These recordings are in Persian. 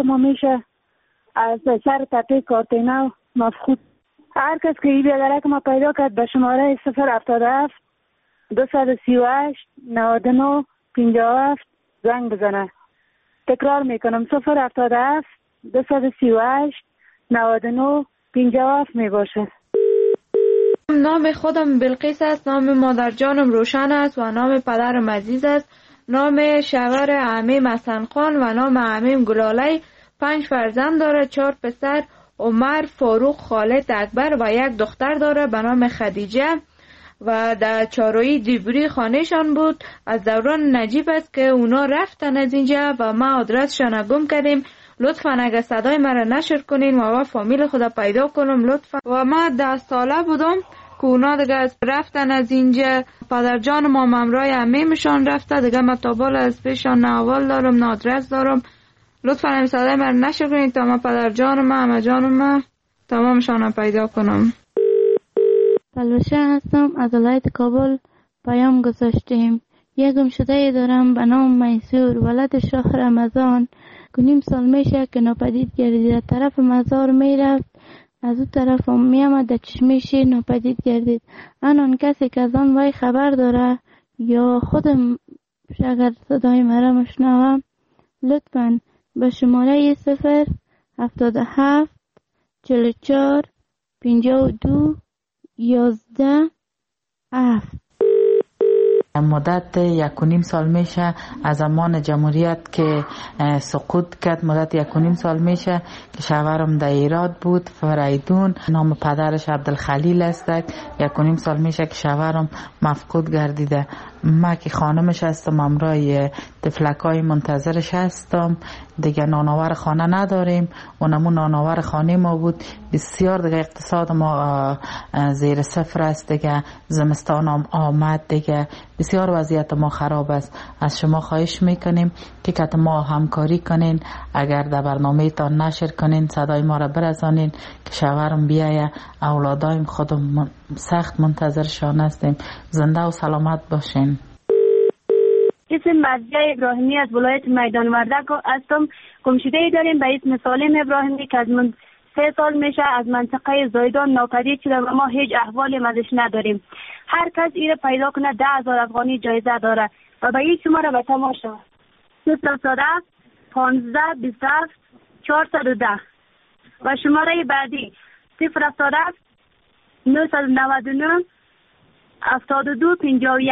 ما میشه از سر تپه کارتینا مفقود. هر کس که این بیادرک ما پیدا کرد به شماره 077 238 99 57 زنگ بزنه. تکرار میکنم 077 238 99 57 می باشه. نام خودم بلقیس است، نام مادر جانم روشن است و نام پدرم عزیز است. نام شوهر عمیم حسن خان و نام عمیم گلالی. 5 فرزند داره، 4 پسر عمر، فاروق، خالد، اکبر و 1 دختر داره به نام خدیجه و در چارویی دیبری خانهشان بود. از دوران نجیب است که اونا رفتن از اینجا و ما آدرسشان گم کردیم. لطفاً اگه صدای مرا نشر کنین و فامیل خدا پیدا کنم لطفاً. و ما 10 ساله بودم که اونا دیگه رفتن از اینجا. پدر جان ما ممرای عمیمشان رفته دیگه. ما تابال از پیشان نه اول دارم نه آدرس دارم. لطفاً این صدای مرا نشر کنین تا ما پدر جان ما همه جان ما تمامشان پیدا کنم. پلوشه هستم، از ولایت کابل پیام گذاشتیم. یک گمشده دارم به نام میسور، ولد شهر رمضان. 9 سال میشه که ناپدید گردید. طرف مزار میرفت، از اون طرف میامد در چشمشی ناپدید گردید. آن کسی که از آن وای خبر داره یا خودم اگر صدای مرا مشنوم لطفاً به شماره 077 44 52 11 7. مدت 1.5 سال میشه از زمان جمهوریت که سقوط کرد. مدت 1.5 سال میشه که شوهرم در ایراد بود، فریدون. نام پدرش عبدالخلیل است. 1.5 سال میشه که شوهرم مفقود گردیده. ما که خانمش هستم، امرای تفلکای منتظرش هستم. دیگه نانآور خانه نداریم. اونمون نانآور خانه ما بود. بسیار دیگه اقتصاد ما زیر صفر است. دیگه زمستان هم آمد، دیگه بسیار وضعیت ما خراب است. از شما خواهش میکنیم که ما همکاری کنین. اگر در برنامه تان نشر کنین، صدای ما را برسانین که شوهرم بیایه. اولادایم خودم سخت منتظرشان هستیم. زنده و سلامت باشین. اسم مرضیه ابراهیمی از ولایت میدان وردک هستم. گمشده داریم به اسم سالم ابراهیمی که از من 3 سال میشه از منطقه زایدان ناپدید شده و ما هیچ احوالی ازش نداریم. هر کس ایره پیدا کنه 10,000 افغانی جایزه داره و به این شماره به تماشا 0 15 27 410 و شماره بعدی 0 999 72 51.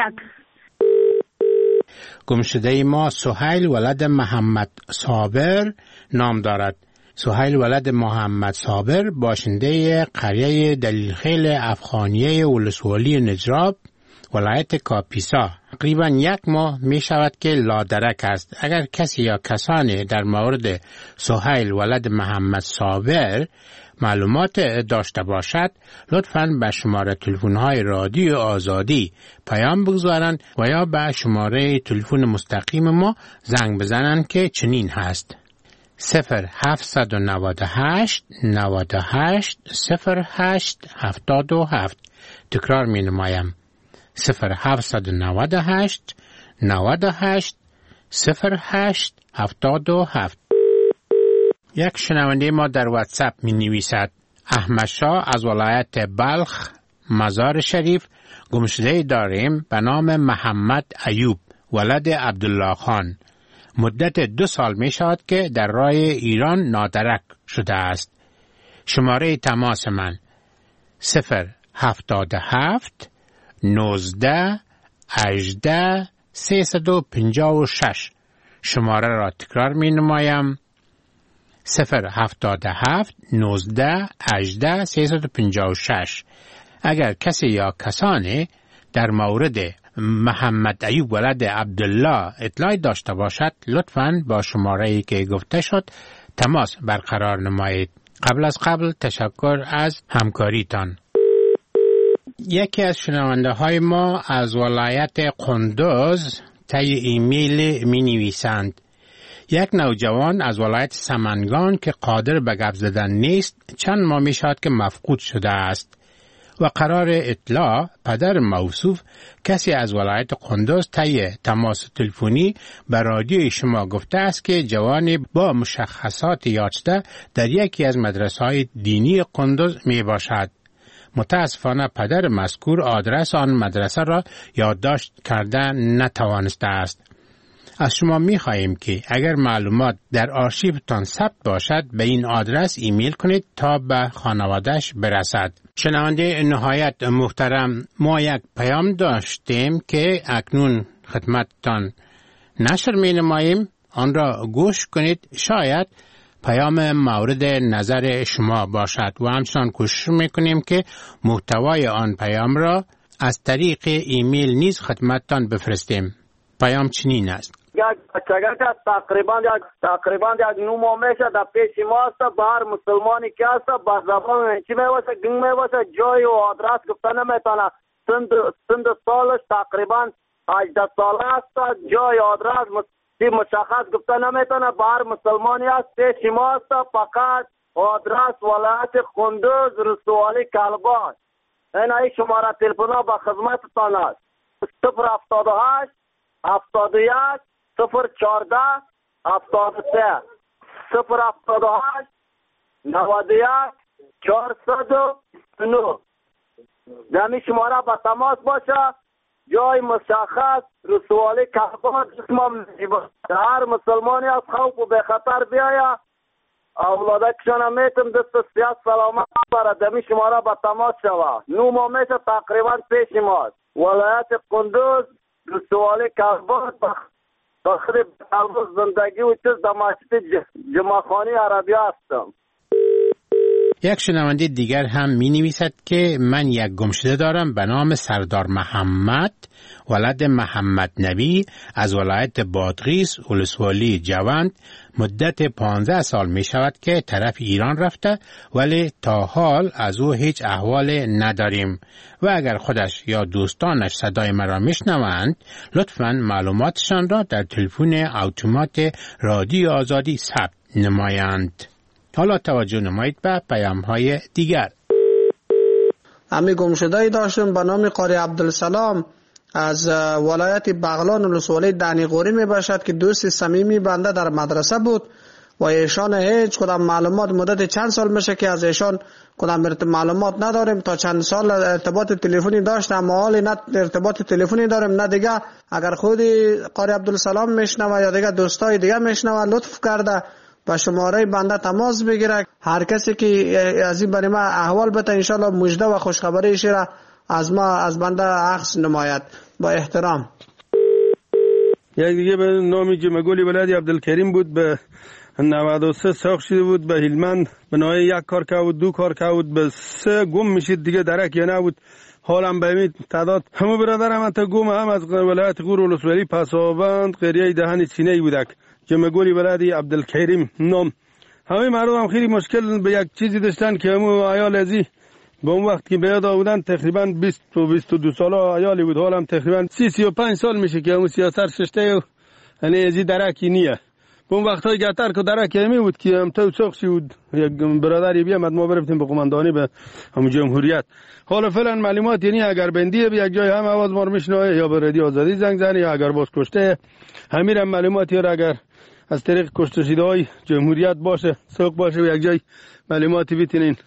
گمشده ما سهیل ولد محمد صابر نام دارد. سهیل ولد محمد صابر باشنده قریه دلیلخیل افغانیه ولسوالی نجراب ولایت کاپیسا. تقریبا 1 ماه می شود که لادرک است. اگر کسی یا کسانی در مورد سهیل ولد محمد صابر معلومات داشته باشد لطفاً به شماره تلفن‌های رادیو آزادی پیام بگذارند و یا به شماره تلفن مستقیم ما زنگ بزنند که چنین هست: 0798 98 08 77. تکرار می نمایم: 0798 98 08 77. یک شنونده ما در واتساپ می نویسد: احمد شاه از ولایت بلخ مزار شریف گمشده داریم به نام محمد ایوب ولد عبدالله خان. مدت 2 سال می شود که در راه ایران نادرک شده است. شماره تماس من 077 19 18 356. شماره را تکرار می نمایم: 077 19 18 356. اگر کسی یا کسانی در مورد محمد ایوب ولد عبدالله اطلاعی داشته باشد لطفاً با شماره‌ای که گفته شد تماس برقرار نمایید. قبل تشکر از همکاریتان. یکی از شنونده های ما از ولایت قندوز طی ایمیل می نویسند: یک نوجوان از ولایت سمنگان که قادر به گپ زدن نیست چند ماه می شود که مفقود شده است. و قرار اطلاع پدر موصوف کسی از ولایت قندوز طی تماس تلفنی به رادیوی شما گفته است که جوانی با مشخصات یافته در یکی از مدرسه‌های دینی قندوز می باشد. متاسفانه پدر مذکور آدرس آن مدرسه را یادداشت کرده نتوانسته است. از شما می خواهیم که اگر معلومات در آرشیوتان ثبت باشد به این آدرس ایمیل کنید تا به خانواده‌اش برسد. شنونده نهایت محترم، ما یک پیام داشتیم که اکنون خدمتتان نشر می نماییم. آن را گوش کنید، شاید پیام مورد نظر شما باشد و همچنان کوشش میکنیم که محتوای آن پیام را از طریق ایمیل نیز خدمتتان بفرستیم. پیام چنین است: تقریبا یک 9 ماه میشه در پیش ما است. بر مسلمانی که است با زبان چی میواسه گنگ میواسه جای و آدرس گفته نمیتونه. سند سالش تقریبا 18 ساله است. جای آدرس مشخص گفته نمیتونه. بر مسلمانی است پیش ما است. فقط آدرس ولایت قندوز رسوالی کلباش. این شماره تلفن ها به خدمتتان است: 078 71 014 73 078 91 409. دمی شماره به تماس باشه. جای مشخص رسوالی کلباش جسمم هر مسلمانی از خوف و به خطر بیاید. اولاده کشانه میتم دست سیاست سلامت برد. دمی شماره به تماس شوه. 9 ماه میشه تقریبا پیش ماست. ولایت قندوز رسوالی کلباش بخیر قلبوز زندگی و چیز در مسجد جمعخانی عربی هستم. یک شنونده دیگر هم می نویسد که من یک گمشده دارم به نام سردار محمد ولد محمد نبی از ولایت بادغیس ولسوالی جوند. مدت 15 سال می شود که طرف ایران رفته ولی تا حال از او هیچ احوال نداریم و اگر خودش یا دوستانش صدای مرا میشنوند لطفاً معلوماتشان را در تلفن اتومات رادیو آزادی ثبت نمایند. حالا توجه نمایید به پیام‌های دیگر. امی گمشده‌ای داشتم به نام قاری عبدالسلام از ولایت بغلان ولسوالی دنیقوری می باشد که دوست صمیمی بنده در مدرسه بود و ایشان هیچ کدام معلومات مدت چند سال میشه که از ایشان کدام معلومات نداریم. تا چند سال ارتباط تلفنی داشتم اما حالی نه ارتباط تلفنی داریم نه دیگه. اگر خودی قاری عبدالسلام میشنوه یا دیگه دوستای دیگه میشنوه لطف کرده با شماره بنده تماس بگیره. هر کسی که از این برای ما احوال بده انشالله مژده و خوشخبری ایشی را از ما از بنده عکس نماید. با احترام. یک دیگه به نامی جمگولی ولادی عبدالکریم بود، به 93 ساخت شده بود، به هلمند به نوعی 1 کار کرد 2 کار کرد به 3 گم میشید دیگه درک یا نبود. حالم به امید تعداد همه برادرم انتا گم هم از ولایت غور ولسوالی پسابند قریه دهن سینه بودک. جمگولی ولادی عبدالکریم نام. همه مردم هم خیلی مشکل به یک چیزی داشتن که همون عیال ازی با اون وقت که بیاد آودن تقریبا 20 و 22 ساله عیالی بود. حالم تقریبا 30-35 سال میشه که همون سیاست ششته و یعنی ازی درکی نیه. با اون وقت های گتر که درکی همی بود که هم تو ساخشی بود. یک برادری بیامد ما برفتیم به قماندانی به همون جمهوریت. حالا فعلا معلومات یعنی اگر بندیه به یک جای هم آواز ما رو میشنوه یا به رادیو آزادی زنگ زنی یا اگر باز کشته همین هم معلوماتی را اگر از طریق کشته شده های جمهوریت باشه سوق باشه و یک جای معلوماتی بتینین.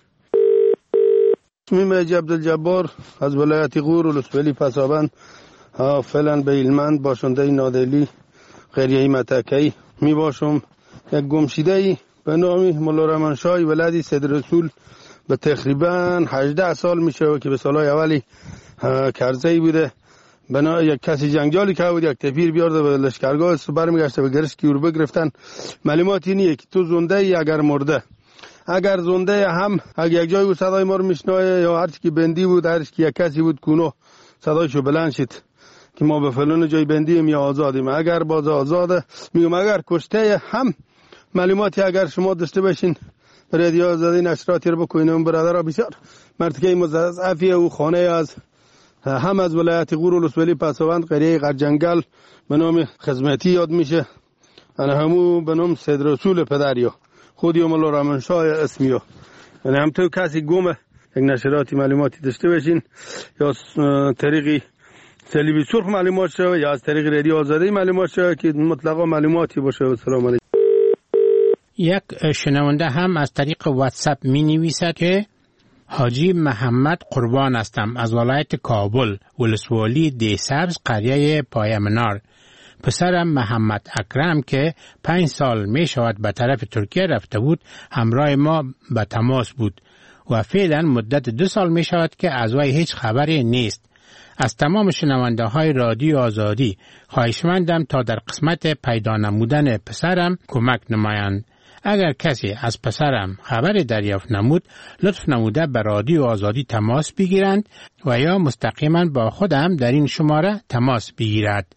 اسمی مجی عبدالجبار از ولایت غور ولسوالی پسابند فعلا به هلمند باشنده نادلی قریه متکی می باشم. یک گمشده به نام مولا رحمنشاه ولدی سید رسول به تقریبا 18 سال میشه که به سالهای اولی کرزه‌ای بوده. بنا یک کسی جنگجالی که بود یک تفیر بیارده به لشکرگاه سپر میگشته به گرش کیور بگرفتن. معلوماتی اینه که تو زنده ای اگر مرده. اگر زنده هم اگر یک جای بود صدای ما رو میشنوه یا هر چی که بندی بود هر چی که یک کسی بود کونو صدایشو بلند شد که ما به فلان جای بندیم یا آزادیم. اگر باز آزاده میگم اگر کشته هم معلوماتی اگر شما داشته باشین رادیو آزادی نشراتی رو بکنین. اون برادرها بسیار مرتکه مضاعفی او خانه از هم از ولایت غور ولسوالی پسابند قریه قرجنگل به نام خدمتی یاد میشه. انا همو به نام سید رسول پدریو خودی مولا رحمنشاه اسمیو. یعنی هم تو کسی گم یک نشراتی معلوماتی داشته باشین، یا طریق صلیب سرخ معلومات شد یا از طریق رادیو آزادی معلومات شد که مطلقا معلوماتی باشه. و سلام علیکم. یک شنونده هم از طریق واتساپ می نویسد که حاجی محمد قربان هستم از ولایت کابل، ولسوالی دیسبز، قریه پایمنار. پسرم محمد اکرم که 5 سال می شود به طرف ترکیه رفته بود همراه ما به تماس بود و فعلا مدت 2 سال می شود که از وی هیچ خبری نیست. از تمام شنونده های رادیو آزادی خواهشمندم تا در قسمت پیدا نمودن پسرم کمک نمایند. اگر کسی از پسرم خبری دریافت نمود لطف نموده به رادیو آزادی تماس بگیرند و یا مستقیما با خودم در این شماره تماس بگیرد.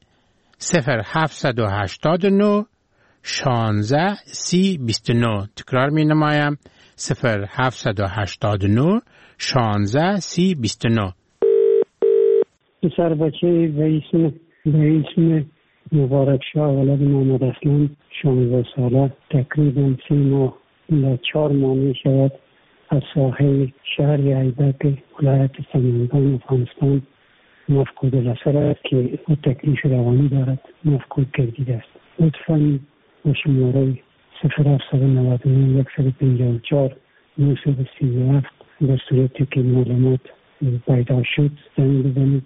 0789 16 30 29. تکرار می نمایم 0789 16 30 29. پسر بچه به اسم مبارک شاه ولد محمد اسلام 16 ساله تقریبا 3 ماه و 4 ماه می شود از ساحل شهر ایبک ولایت سمنگان افغانستان مفقود الاثر است که او تکلیف روانی دارد، مفقود گردیده است. لطفاً با شماره 0799 154 937 در صورتی که معلومات پیدا شد زنگ بزنید.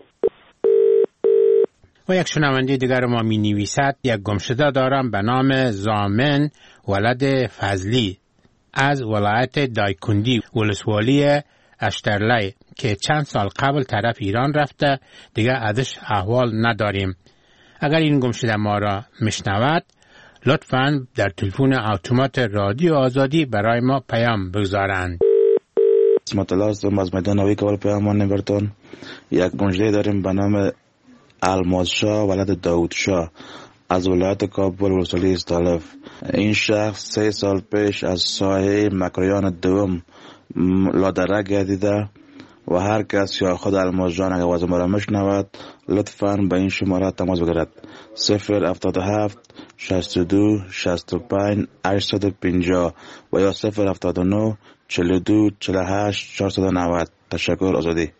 و یک شنونده دیگر ما می نویسد یک گمشده دارم به نام زامن ولد فضلی از ولایت دایکندی ولسوالی اشترلی که چند سال قبل طرف ایران رفته دیگه ازش احوال نداریم. اگر این گمشده ما را میشنود لطفاً در تلفن اتومات رادیو آزادی برای ما پیام بگذارند. مطلع هستم از میدان نوی کابل پیامان نبرتون. یک گمشده داریم به نام الماس شاه ولد داود شاه از ولایت کابل ولسوالی استالف. این شخص 3 سال پیش از ساحه مکریان دوم لادره گردیده و هر کس یا خود الماس جان اگر وضع ما را مشنود لطفاً به این شماره تماس بگیرد 077 62 65 850 و یا 079 42 48 490. تشکر. آزادی. یک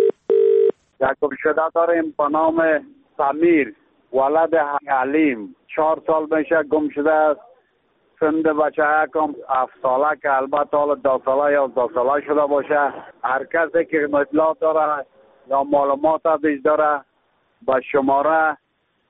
گمشده داریم به نام سمیر ولد حلیم 4 سال میشه گمشده است. سند بچه یکم 7 ساله که البته حالا 10 ساله یا 11 ساله شده باشه. هر کسی که اطلاع داره یا معلومات بیش داره به شماره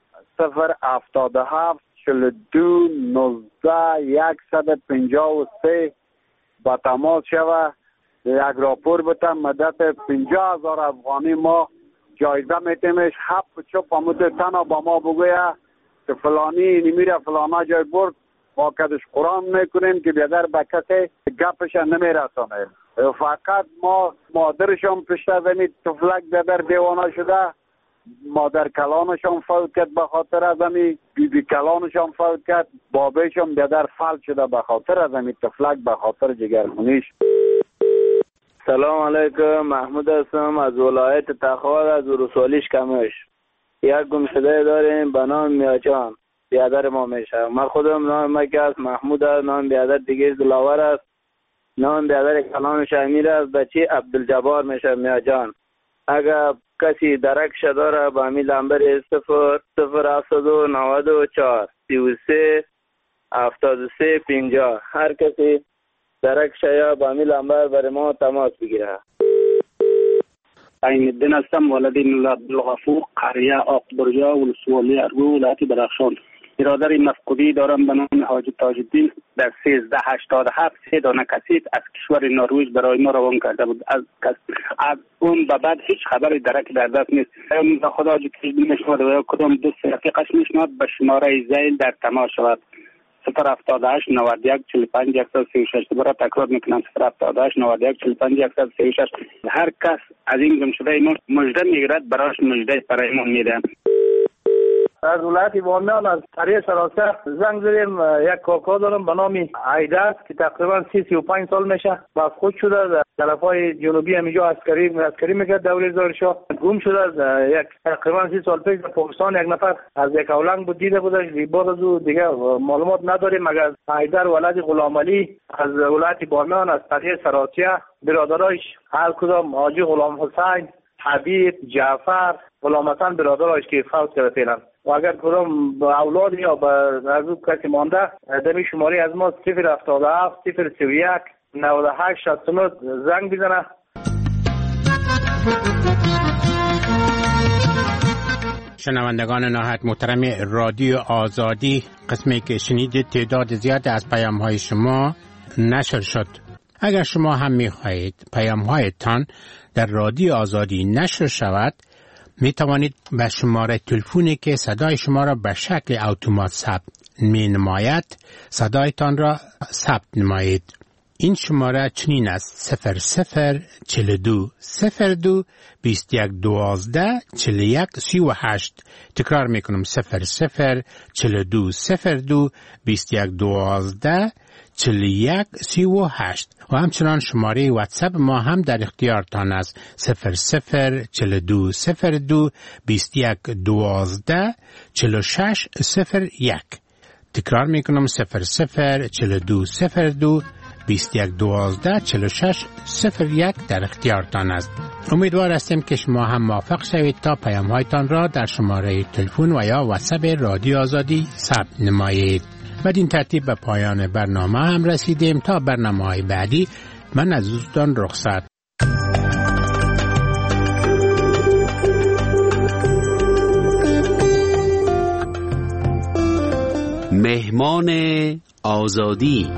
077 42 19 153 با تماس شوه. یک راپور بتن مدت 50,000 افغانی ما جایزه میتیمش. 7 چوب امود تنها با ما بگویه که فلانی نمیره فلانا جای برد ما کدش قرآن میکنیم که بیادر به کسی گپش نمیرسانه. فقط ما مادرشون پشت زمین تفلک بیادر دیوانه شده، مادر کلانشون فوت کرد به خاطر از امی، بی کلانشون فوت کرد، بابیشون بیادر فلج شده به خاطر از امی تفلک به خاطر جگرخونیش. سلام علیکم، محمود هستم از ولایت تخار از ولسوالی کمش. یک گمشده داریم به نام میاجان، بیادر ما میشه. من خودم نام مکه است، محمود است. نام بیادر دیگه دلاور است. نام بیادر کلانش امیر است. بچه عبدالجبار میشه میاجان. اگر کسی درکش داره با امی لنبر 00794 33 73 50 هر کسی درکش یا با امی لنبر برای ما تماس بگیره. عین الدین هستم، ولد عبدالغفور، قریه آقبرجا، ولسوالی ارگو، ولایت بدخشان. برادر مفقودی دارم به نام حاجی تاج الدین در 1387 3 دانه کسیف از کشور نروژ برای ما روان کرده بود. از اون به بعد هیچ خبری درک در دست نیست. به خدا که نمیشود و کدام دوست رفیقش میشناد به شماره زیل در تماس شود 078 91 45 136. برای تکرار میکنم 078 91 45 136. هر کس از این گمشده مجده میگیرد برایش مجده برای ما میده. از ولایت بامیان از قریه سراسر زنگ زدیم. یک کاکا دارم به نام عیدر که تقریبا 35 سال میشه مفقود شده در طرفای جنوبی همینجا عسکری میکرد دوره زارشاه گم شده. یک تقریبا 30 سال پیش در پاکستان یک نفر از یک اولنگ بود دیده بودش. بعد از او دیگه معلومات نداریم مگر عیدر ولد غلام علی از ولایت بامیان از قریه سراسیه، برادرایش هر کدام حاجی غلام حسین، حبیب، جعفر، غلام حسن برادرایش که فوت کرده فعلا. و اگر کدام اولاد یا از او کسی مانده دمی شماره از ما 077 031 98 69 زنگ بزنه. شنوندگان نهایت محترم رادیو آزادی، قسمی که شنیدید تعداد زیاد از پیام‌های شما نشر شد. اگر شما هم می‌خواهید پیام‌هایتان در رادیو آزادی نشر شود، می توانید به شماره تلفنی که صدای شما را به شکل اتومات ثبت می نماید صدایتان را ثبت نمایید. این شماره چنین است: 0042 02 21 12 41 38. تکرار می کنم: 0042 02 21 12 41 38. و همچنان شماره واتساپ ما هم در اختیارتان است: 0042 02 21 12 46 01. تکرار می کنم: 0042 02 21 12 46 01 در اختیارتان است. امیدوار هستیم که شما هم موافق شوید تا پیام‌هایتان را در شماره تلفن و یا واتساپ رادیو آزادی ثبت نمایید. بدین ترتیب به پایان برنامه هم رسیدیم. تا برنامه‌های بعدی من از دوستان رخصت. مهمان آزادی.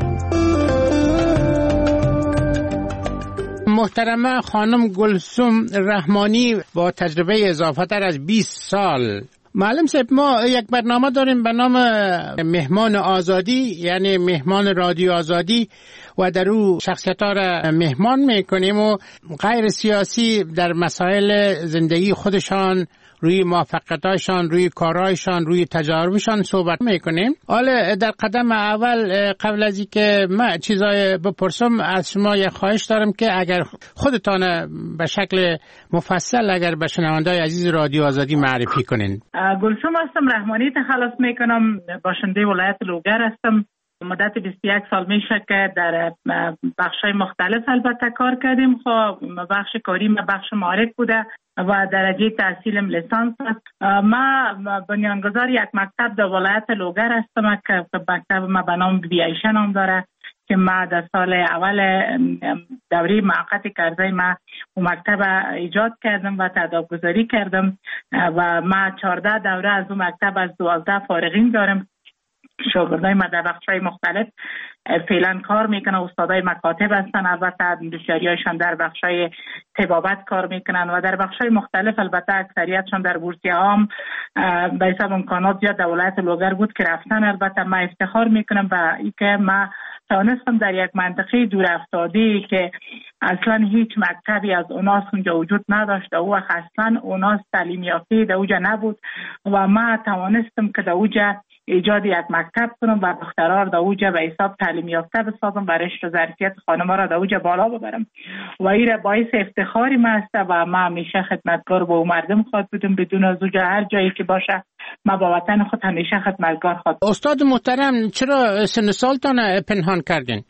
محترمه خانم گلسوم رحمانی با تجربه اضافه تر از 20 سال. معلم صاحب، ما یک برنامه داریم به نام مهمان آزادی، یعنی مهمان رادیو آزادی، و در او شخصیت‌ها را مهمان میکنیم و غیر سیاسی در مسائل زندگی خودشان، روی موفقیت‌هاشان، روی کارهایشان، روی تجاربشان صحبت میکنیم. حالا در قدم اول قبل از اینکه من چیزای بپرسم از شما یک خواهش دارم که اگر خودتان به شکل مفصل اگر به شنونده‌های عزیز رادیو آزادی معرفی کنین. گلسوم هستم، رحمانی تخلص میکنم، باشنده ولایت لوگر هستم. مدت 21 سال میشه که در بخش‌های مختلف البته کار کردیم. خب بخش کاری ما بخش معارف بوده و درجه تحصیلم لیسانس است. ما بنیانگذار یک مکتب در ولایت لوگر هستم که مکتب ما به نام بیایشه نام داره که ما در سال اول دوره موقت کرده ما اون مکتب ایجاد کردم و تداوم‌گذاری کردم و ما 14 دوره از اون مکتب از 12 فارغین دارم. شاگردای ما در بخش‌های مختلف فعلا کار میکنن، استادای مکاتب هستن، البته بسیاری‌هاشون در بخش‌های طبابت کار میکنن و در بخش‌های مختلف البته اکثریتشون در بورسیه عام به حساب امکانات زیاد در ولایت لوگر بود که رفتن. البته ما افتخار میکنم و اینکه ما توانستم در یک منطقه دور افتاده که اصلا هیچ مکتبی از اوناس اونجا وجود نداشت، او اصلا اوناس تعلیم یافته در اونجا نبود و ما توانستم که در اونجا ایجاد یک مکتب کنم و دخترها را در اوجا به حساب تعلیم یافته بسازم و رشد و ظرفیت خانم‌ها را در اوجا بالا ببرم و این باعث افتخاری ما است و ما همیشه خدمتگار با مردم خواهد بودم. بدون از اوجا هر جایی که باشه ما با وطن خود همیشه خدمتگار خواهد. استاد محترم، چرا سن سالتان پنهان کردین؟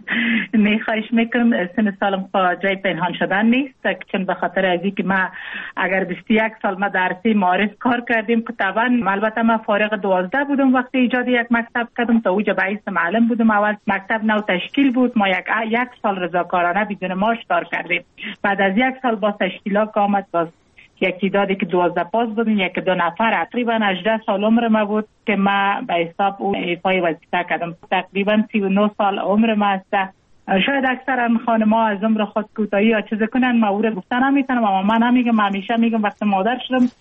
نه خواهش میکنم، سن سالم جای پنهان شدن نیست، چون به خاطر از اینکه ما اگر 21 سال ما در عرصه معارف کار کردیم که طبعا البته ما فارغ 12 بودم وقتی ایجاد یک مکتب کردم. تا اوجا به حیث معلم بودم. اول مکتب نو تشکیل بود، ما یک سال رضاکارانه بدون معاش کار کردیم. بعد از یک سال با تشکیلات آمد، باز یک تعدادی که 12 پاس بودیم، یک دو نفر، تقریبا 18 سال عمر ما بود که ما به حساب اون ایفای وظیفه کردم. تقریبا 39 سال عمر ما است. شاید اکثر خانم‌ها از عمر خود کوتاهی یا چیز کنن، ما او رو گفتن نمیتونم، اما من نمیگم. همیشه میگم وقتی مادر شدم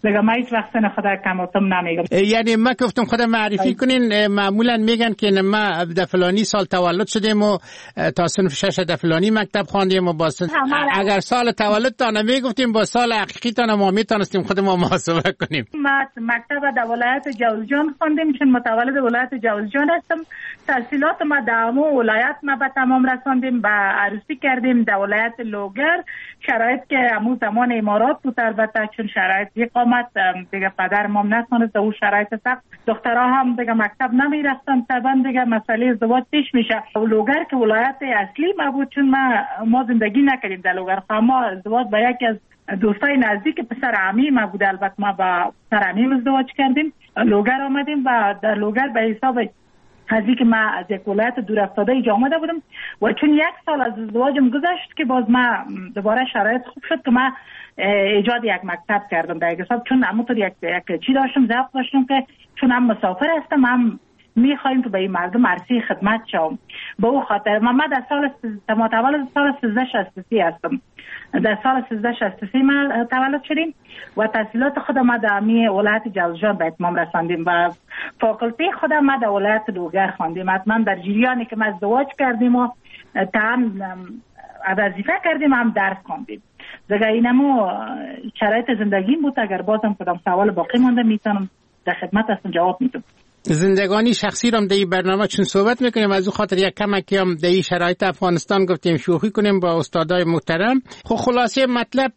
دیگه ما هیچ وقت سن خدا کماتم نمیگم. یعنی ما گفتم خدا معرفی کنین، معمولا میگن که ما در فلانی سال تولد شدیم و تا صنف 6 در فلانی مکتب خواندیم و اگر سال تولد تا نمیگفتیم با سال حقیقی تا ما میتونستیم خود ما محاسبه کنیم. ما مکتب در ولایت جوزجان خواندیم، چون متولد ولایت جوزجان هستم. تحصیلات ما در همون ولایت ما به تمام رساندیم، با عروسی کردیم در ولایت لوگر. شرایط که همون زمان امارات بود، البته چون شرایط اقامت دیگه پدر ما نتونست، اون شرایط سخت، دخترها هم دیگه مکتب نمی رفتن، طبعا دیگه مسئله ازدواج پیش میشه. لوگر که ولایت اصلی ما بود، چون ما زندگی نکردیم در لوگر، ما ازدواج با یکی از دوستای نزدیک پسر عمی ما بود. البته ما با پسر عمیم ازدواج کردیم، لوگر آمدیم و در لوگر به حساب از اینکه ما از یک ولایت دور افتاده اینجا آمده بودم و چون 1 سال از ازدواجم گذشت که باز ما دوباره شرایط خوب شد که ما ایجاد یک مکتب کردم در حساب، چون همونطور یک چی داشتم، ضبط داشتم که چون هم مسافر هستم هم میخوایم که به این مردم عرصه خدمت شوم. به او خاطر ما در سال متولد سال 1363 هستم. در سال 1363 ما تولد شدیم و تحصیلات خود ما در ولایت جوزجان به اتمام رساندیم و فاکولته خود ما در ولایت لوگر خواندیم. حتما در جریانی که ما ازدواج کردیم و هم وظیفه کردیم هم درس خواندیم. دیگه اینمو شرایط زندگی بود. اگر بازم کدام سوال باقی مونده میتونم در خدمت هستم جواب میدم. زندگانی شخصی رو هم در این برنامه چون صحبت میکنیم، از اون خاطر یک کمکی هم در این شرایط افغانستان گفتیم شوخی کنیم با استادای محترم. خب خلاصه مطلب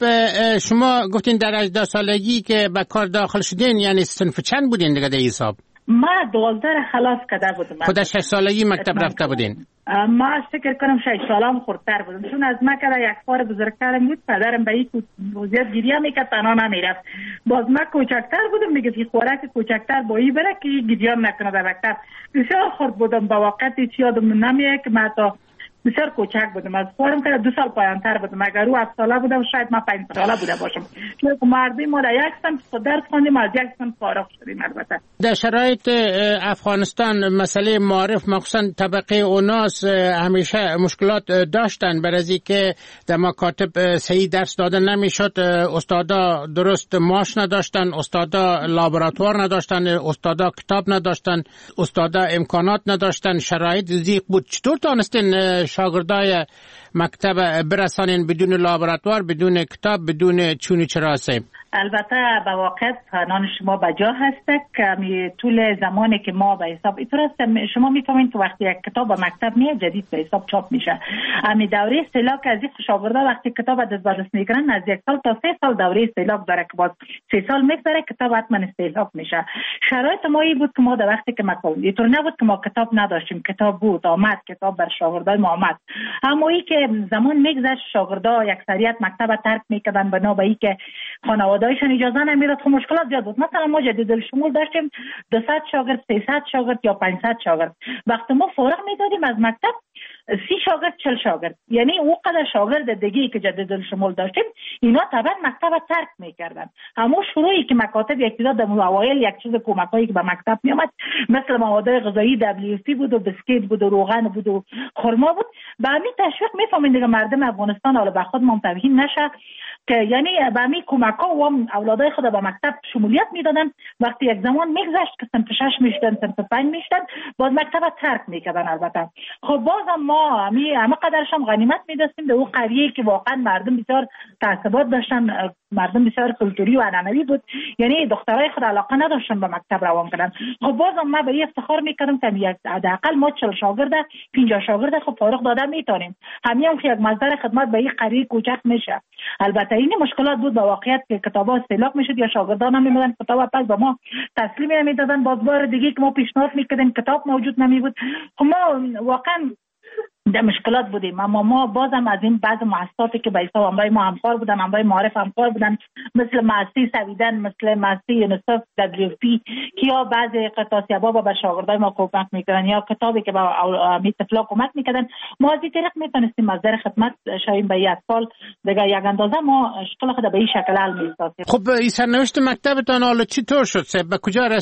شما گفتین در 18 سالگی که به کار داخل شدین، یعنی صنف چند بودین دیگه در حساب؟ ما 12 خلاص کرده بودم. خود 6 سالگی مکتب رفته بودین؟ ما فکر کنم 6 سالم خردتر بودم، چون از ما که یک بار بزرگترم بود، پدرم به این وضعیت گریه میکرد، تنها نمیرفت. باز ما کوچکتر بودم، میگه که خوراک کوچکتر با این بره که گریه نکنه در مکتب. بسیار خرد بودم، با وقت هیچ یادم نمیاد که ما تا بسیار کوچک بودم. از خودم که 2 سال پایانتر بودم. اگر او 7 ساله بودم شاید ما 5 ساله بوده باشم. چون مردی ما در یک صنف درس خواندیم، از یک صنف فارغ شدیم. البته در شرایط افغانستان مسئله معارف مخصوصا طبقه اوناس همیشه مشکلات داشتن، برای که در مکاتب صحیح درس داده نمیشد، استادا درست معاش نداشتن، استادا لابراتوار نداشتن، استادا کتاب نداشتن، استادا امکانات نداشتن، شرایط ضیق بود. چطور تونستین شاگردای مکتب برسانین بدون لابراتوار، بدون کتاب، بدون چونی چراسه؟ البته به واقع نان شما بجا هسته که طول زمانی که ما به حساب اینطور است، شما میفهمین که وقتی یک کتاب به مکتب میاد جدید به حساب چاپ میشه. امی دوره استهلاک از این شاگردا وقتی کتاب دسترس میکنن از 1 سال تا 3 سال دوره استهلاک داره که باز 3 سال میگذره کتاب حتما استهلاک میشه. شرایط ما این بود که ما در وقتی که مکتب اینطور نبود که ما کتاب نداشتیم، کتاب بود آمد، کتاب بر شاگردای ما آمد. اما این که زمان میگذشت شاگردا اکثریت مکتب ترک میکردن بنا به اینکه خانواده‌ایشان اجازه نمیداد. خب مشکلات زیاد بود. مثلا ما جدید الشمول داشتیم 200 شاگرد، 300 شاگرد یا 500 شاگرد. وقتی ما فارغ میدادیم از مکتب 30 شاگرد 40 شاگرد، یعنی اون قدر شاگرد دیگه که جدید الشمول داشتیم اینا طبعا مکتب ترک میکردن. همون شروعی که مکاتب یک تعداد در اوایل یک چیز کمکایی که به مکتب میومد مثل مواد غذایی WFP بود و بسکیت بود و روغن بود و خرما بود، به همین تشویق میفهمین دیگه مردم افغانستان حالا به خود منتبه نشه که یعنی به همین کمک‌ها و اولادای خود به مکتب شمولیت میدادن. وقتی یک زمان میگذشت که صنف 6 میشدن، صنف 5 میشدن، باز مکتب ترک میکردن. البته خب بازم ما همه قدرش هم غنیمت میدستیم به اون قریه که واقعا مردم بسیار تعصبات داشتن، مردم بسیار کلتوری و عنعنوی بود، یعنی دخترای خود علاقه نداشتن به مکتب روان کردن. خب بازم ما به این افتخار میکردم که حداقل ما 40 شاگرد 50 شاگرد خب فارغ داده میتونیم. همین که یک مصدر خدمت به این قریه کوچک میشه. البته این مشکلات بود به واقعیت که کتابا استهلاک میشد یا شاگردان نمیدادن کتاب پس به ما تسلیم نمیدادن. باز بار دیگه که ما پیشنهاد میکردیم کتاب موجود نمیبود. خب ما واقعا در مشکلات بودیم. اما ما بازم از این بعض مؤسساتی که به حساب همراه ما همکار بودن، همراه معارف همکار بودن، مثل مؤسسه سویدن، مثل مؤسسه یونیسف، WFP که یا بعضی قطاسیابا به شاگردای ما کمک میکردن یا کتابی که با طفلا کمک میکردن، ما از این طریق میتونستیم از در خدمت شویم به یک سال دیگه یک اندازه ما اشکال خود به این شکل حل میسازیم. خب این سرنوشت مکتبتان حالا چطور شد؟ به کجا رسید؟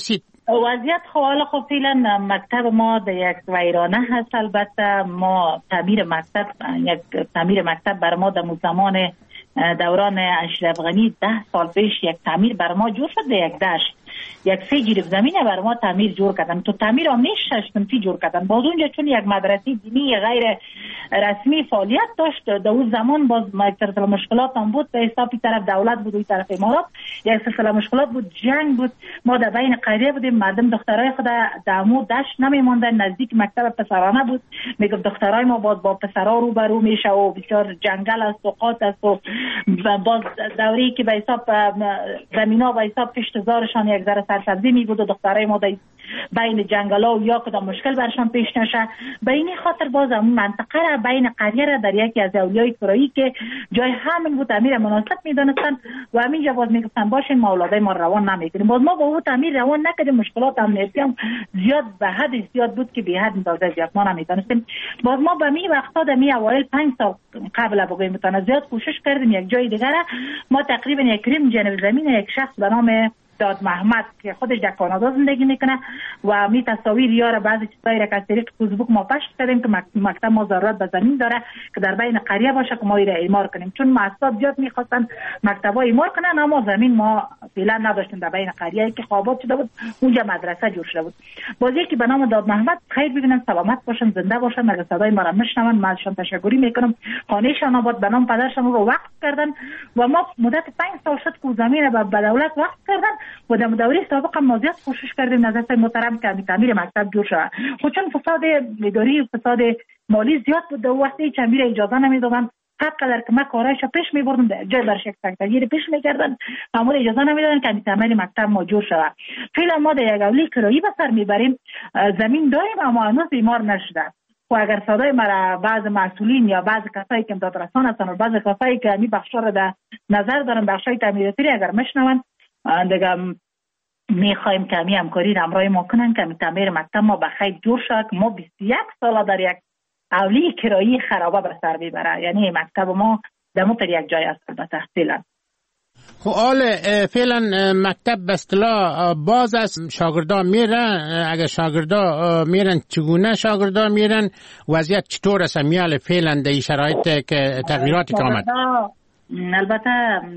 وضعیت حوالا خب فعلا مکتب ما در یک ویرانه هست. البته ما تعمیر مکتب بر ما در زمان دوران اشرف غنی 10 سال پیش یک تعمیر بر ما جور شد در یک دشت. یک 3 جریب زمین بر ما تعمیر جور کردن. تو تعمیر هم نیست سنفی جور کردن. باز اونجا چون یک مدرسه دینی غیر رسمی فعالیت داشت در اون زمان باز سلسله مشکلات هم بود. به حساب طرف دولت بود و طرف امارات یک سلسله مشکلات بود، جنگ بود. ما در بین قریه بودیم، مردم دخترای خود در مو دشت نمیموندن، نزدیک مکتب پسرانه بود. میگم دخترای ما با پسرا رو برو میشه و بسیار جنگل است و قات است و باز دوری که به حساب زمینا به حساب کشتزارشان یک ذره سرسبزی می بود و دخترای ما بین جنگلا و یا کدام مشکل برشان پیش نشه. به این خاطر باز اون منطقه را بین قریه را در یکی از اولیای کرایی که جای همین بود تعمیر مناسب میدونستن و همینجا باز میگفتن باشین ما اولادای ما روان نمیکنیم. باز ما با اون تعمیر روان نکردیم، مشکلات امنیتی هم زیاد به حد زیاد بود که به حد اندازه زیاد ما نمیدونستیم. باز ما به می وقتا در می اوایل 5 سال قبل بگویم متونه زیاد کوشش کردیم یک جای دیگر ما تقریبا یک کریم جنب زمین یک شخص به نام داد محمد که خودش در کانادا زندگی میکنه و می تصاویر یاره بعضی چیزایی را که از طریق فیسبوک ما پخش کردیم که مکتب ما ضرورت به زمین داره که در بین قریه باشه که ما را اعمار کنیم، چون مؤسسات زیاد میخواستن مکتبا اعمار کنن اما زمین ما فعلا نداشتیم در بین قریه که خوابات شده بود، اونجا مدرسه جور شده بود. باز یکی به نام داد محمد خیر ببینن، سلامت باشن، زنده باشن، اگه صدای ما را میشنون من ازشان تشکری میکنم. خانهشان آباد به نام پدرشان رو وقف کردن و ما مدت 5 سال شد که زمین را به دولت وقف کردن و در دوره سابق هم زیاد کوشش کردیم نظر محترم که تعمیر مکتب جور شود. خود چون فساد اداری و فساد مالی زیاد بود در وقتی تعمیر اجازه نمیدادن، هر قدر که ما کارایش پیش میبردن جای برش یک سکتگیر پیش میکردن اما اجازه نمیدادن که تعمیر مکتب ما جور شود. فعلا ما در یک اولی کرایی به سر میبریم، زمین داریم اما هنوز اعمار نشده. و اگر صدای مرا بعض مسئولین یا بعض کسایی که امداد رسان هستن و بعض کسایی که می بخشا را در نظر دارن بخشای تعمیراتی اگر مشنون دیگه میخوایم که همی همکاری همراه ما کنن که تعمیر مکتب ما بخیر جور شد که ما 21 سال در یک اولی کرایی خرابه به سر میبره. یعنی مکتب ما در یک جای است به تحصیل. خب فعلا مکتب به اصطلاح باز از شاگردا میرن، اگر شاگردا میرن چگونه شاگردا میرن، وضعیت چطور است میال فعلا در شرایط که تغییراتی که آمد؟ البته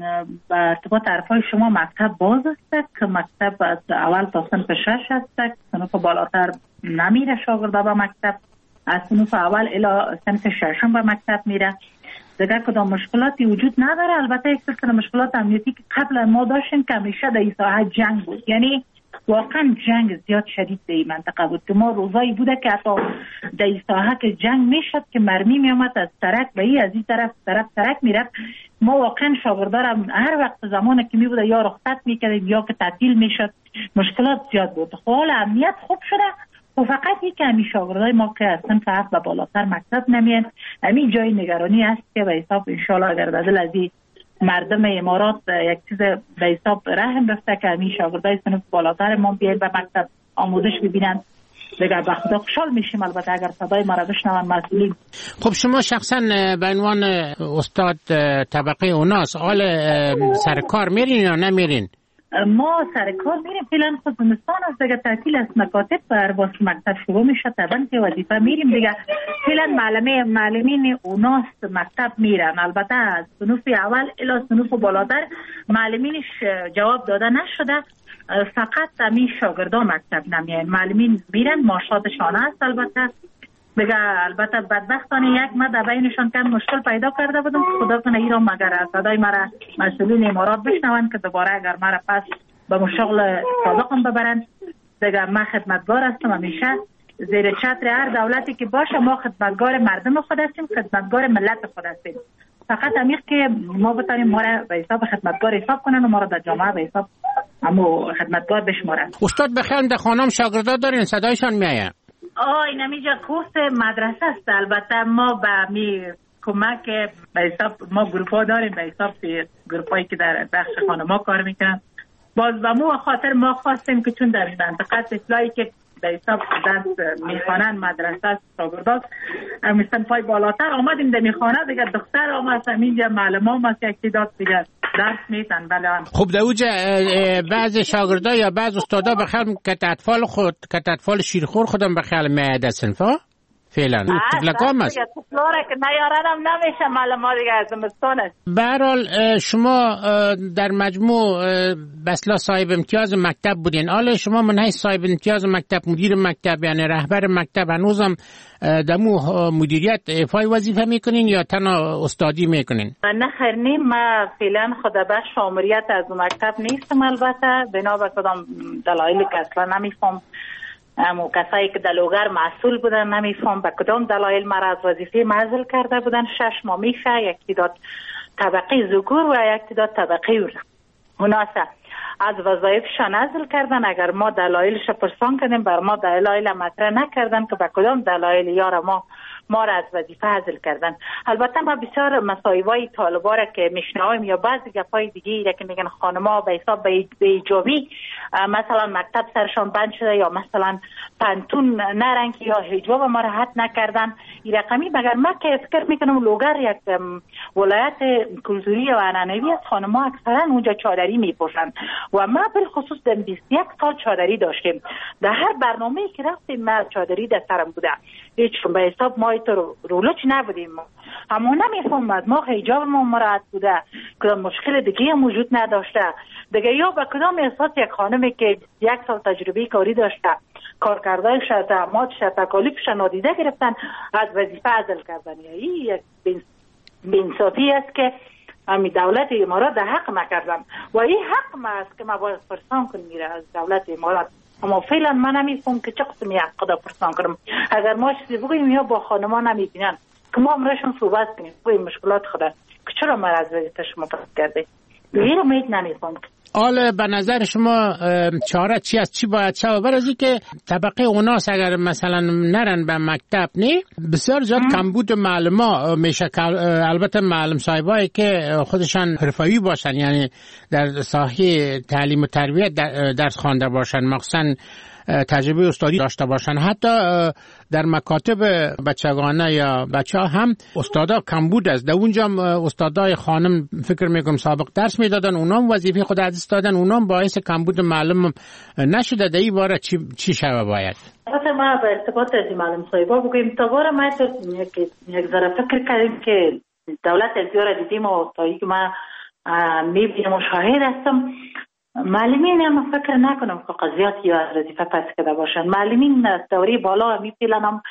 با ارتباط حرفای شما مکتب باز است که مکتب از اول تا صنف 6 است، صنف بالاتر نمیره شاگردا به مکتب، از صنف اول الی صنف 6 به مکتب میره. دیگر کدام مشکلاتی وجود نداره. البته یک سلسله مشکلات امنیتی که قبل ما داشتیم که همیشه در این ساحه جنگ بود، یعنی واقعا جنگ زیاد شدید در این منطقه بود که ما روزایی بوده که حتی در این ساحه که جنگ میشد که مرمی میامد از ترک به این از این طرف ترک میرفت. ما واقعا شاگردارم هر وقت زمانی که میبوده یا رخصت میکردیم یا که تعطیل میشد، مشکلات زیاد بود. خب حالا امنیت خوب شده و فقط یک کمی شاگردای ما که اصلا فقط به بالاتر مکتب نمیان. همین جای نگرانی است که به حساب انشالله اگر در دل از مردم امارات یک چیز به حساب رحم رفته که همین شاگردای صنف بالاتر ما بیاین به مکتب آموزش ببینن، دیگر به خدا خوشحال میشیم. البته اگر صدای ما را بشنون مسئولین. خب شما شخصا به عنوان استاد طبقه اوناس سر کار میرین یا نمیرین؟ ما سر کار میریم. فعلا خود زمستان است دیگه، تعطیل است، مکاتب بر باز مکتب شروع میشه طبعا که وظیفه میریم دیگه. فعلا معلمین اوناس مکتب میرن. البته از صنف اول الی صنف بالاتر معلمینش جواب داده نشده، فقط همین شاگردا مکتب نمیان. معلمین میرن، معاشاتشان هست البته دیگه. البته بدبختانه یک ما در بینشان کم مشکل پیدا کرده بودم، خدا کنه ایران مگر صدای مرا مسئولین امارات بشنون که دوباره اگر مرا پس به مشغل سابقم ببرن دیگه. من خدمتگار هستم، همیشه زیر چتر هر دولتی که باشه ما خدمتگار مردم خود هستیم، خدمتگار ملت خود هستیم. فقط امیخ که ما بتانیم ما را به حساب خدمتگار حساب کنن و ما را در جامعه به حساب همو خدمتگار بشمارن. استاد بخیر در خانم شاگردا دارین صدایشان میاد؟ این همیجا کورس مدرسه است. البته ما به می کمک به حساب ما گروپ ها داریم، به حساب گروپ هایی که در بخش خانما کار میکنن. باز به مو خاطر ما خواستیم که چون در منطقه اصلاحی که به حساب درس میخوانن مدرسه است شاگرداست مثلا پای بالاتر آمدیم در میخوانه دیگه. دختر آمد همینجا معلم هم هست یک تعداد دیگه درس میدن. بله. خب در اوجه بعض شاگردا یا بعض استادا بخیال که اطفال شیرخور خودم بخیال میاده صنفا فعلا تفلکام است تفلاره که نیاردم نمیشه معلومات دیگه از زمستان است. به هر حال شما در مجموع بسلا صاحب امتیاز مکتب بودین. حالا شما من حیث صاحب امتیاز مکتب، مدیر مکتب یعنی رهبر مکتب، هنوزم دمو مدیریت ایفای وظیفه میکنین یا تنها استادی میکنین؟ نه خیر نیم، من فعلا خود به شامریت از مکتب نیستم. البته بنا به کدام دلایلی که اصلا نمیفهم، امو کسایی که دلوگر مسئول بودن نمیفهم به کدام دلایل مرا از وظیفه معزل کرده بودن. 6 ماه میشه یک تعداد طبقه ذکور و یک تعداد طبقه اناث از وظایفشان عزل کردن. اگر ما دلایلش پرسان کردیم بر ما دلایل مطرح نکردن که به کدام دلایل یار ما را از وظیفه عزل کردن. البته ما بسیار مصایبای طالبا را که میشنویم یا بعضی گپای دیگه را که میگن خانم‌ها به حساب به ایجابی مثلا مکتب سرشان بند شده یا مثلا پنتون نرنگ یا حجاب ما را حد نکردن، این رقمی. مگر ما که فکر میکنم لوگر یک ولایت کلتوری و عنعنوی است، خانم‌ها اکثرا اونجا چادری میپوشند و ما بالخصوص در 21 سال چادری داشتیم. در هر برنامه‌ای که رفتیم ما چادری در سرم بوده، هیچ به حساب ما تو رولوچ نبودیم. اما نمیفهمد ما حجاب ما مراعات بوده که مشکل دیگه هم وجود نداشته دیگه. یا به کدام احساس یک خانمی که 1 سال تجربه کاری داشته کارکردهایش زحماتش تکالیفش نادیده گرفتن از وظیفه عزل کردن، این یک بی‌انصافی است که امی دولت امارات در حق نکردن و این حق ما است که ما باید پرسان کنیم میره از دولت امارات. اما فعلا من نمیفهم که چه قسمی حق دا پرسان کنم. اگر ما چیزی بگوییم یا با خانمان نمیبینن که ما امرشون صحبت کنیم بگوییم مشکلات خدا که چرا ما از وظیفه شما پس کرده این رو نمیفهم. حالا به نظر شما چاره چی است؟ چی باید شود؟ برای که طبقه اوناس اگر مثلا نرن به مکتب نه بسیار زیاد کمبود معلم میشه. البته معلم صاحبایی که خودشان حرفه‌ای باشن یعنی در ساحه تعلیم و تربیت درس خوانده باشن، مخصوصا تجربه استادی داشته باشن، حتی در مکاتب بچگانه یا بچه ها هم استادا کمبود است. در اونجا استادای خانم فکر میکنم سابق درس میدادن، اونام وظیفه خود از دادن، اونام باعث کمبود معلم نشده. در این باره چی شوه باید؟ البته ما به ارتباط از معلم صاحبا بگویم تا باره ما یک ذره فکر کردیم که دولت ازیار دیدیم و تایی که ما میبینیم و شاهد هستم، معلمین هم فکر نکنم که قضیات یا از وظیفه پس کده باشن. معلمین از دوری بالا میپیلن هم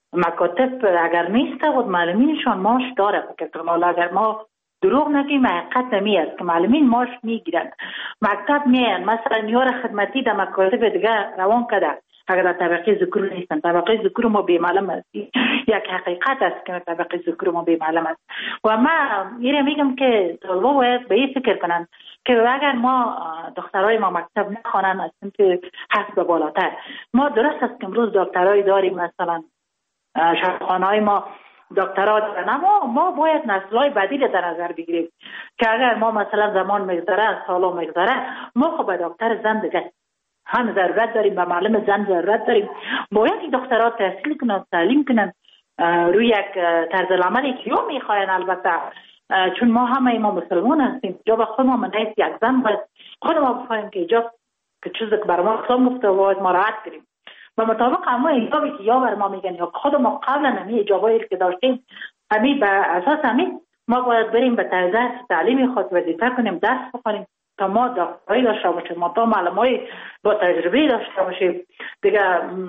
مکاتب اگر نیسته بود معلمینشان ماش داره. فکر کنم اگر ما دروغ نگیم حقیقت نمی است که معلمین ماش میگیرن، مکتب میان مثلا یار خدمتی در مکاتب دیگه روان کده اگر در طبقه ذکور نیستن. طبقه ذکور ما بی‌معلم است، یک حقیقت است که طبقه ذکور ما بی‌معلم است و ما میره میگم که طلبا باید به این فکر کنن که اگر ما دخترای ما مکتب نخوانن از سمت حسب بالاتر، ما درست است که امروز دکترای داریم، مثلا شفاخانه‌های ما دکترا دارن، اما ما باید نسل‌های بدیل در نظر بگیریم که اگر ما مثلا زمان میگذره سالا میگذره ما خب به دکتر زن دیگه هم ضرورت داریم، به معلم زن ضرورت داریم. باید این دکترها تحصیل کنن، تعلیم کنن روی یک طرز العملی که یا میخواین. البته چون ما همه ما مسلمان هستیم، جا به خود ما من حیث یک زن باید خود ما بفهمیم که ایجاب که چیزی که بر ما اسلام گفته باید ما راحت کنیم و مطابق اما ایجابی که یا بر ما میگن یا خود ما قبلا همی ایجابایی که داشتیم همی به اساس همی ما باید بریم به طرز تعلیم خود وظیفه کنیم، درس بخونیم تا ما دکترایی داشته باشیم، ما تا معلمای با تجربه داشته باشیم دیگه.